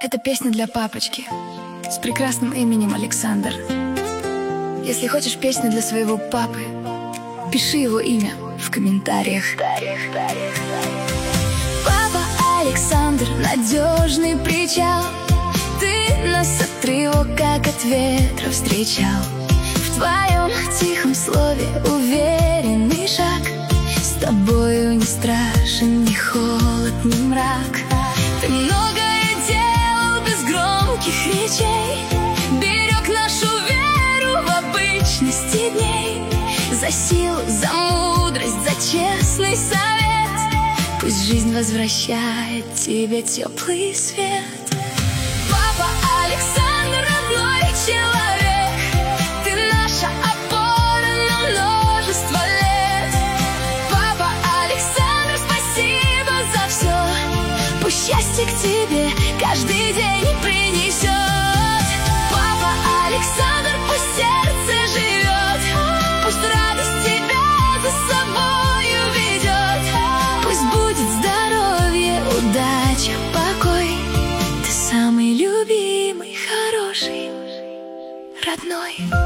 Это песня для папочки с прекрасным именем Александр. Если хочешь песню для своего папы, пиши его имя в комментариях. Папа Александр, надежный причал. Ты нас от тревог, как от ветра встречал. В твоем тихом слове уверенный шаг. С тобою не страшен ни холод, ни мрак. Ты многое делал без громких речей, берег нашу веру в обычности дней. За силу, за мудрость, за честный совет. Пусть жизнь возвращает тебе теплый свет. Папа Александр, родной человек, ты наша опора на множество лет. Папа Александр, спасибо за все. Пусть счастье к тебе каждый день принесет. Папа Александр, пусть сердце живет, пусть радость тебя за собою ведет. Пусть будет здоровье, удача, покой. Ты самый любимый, хороший, родной.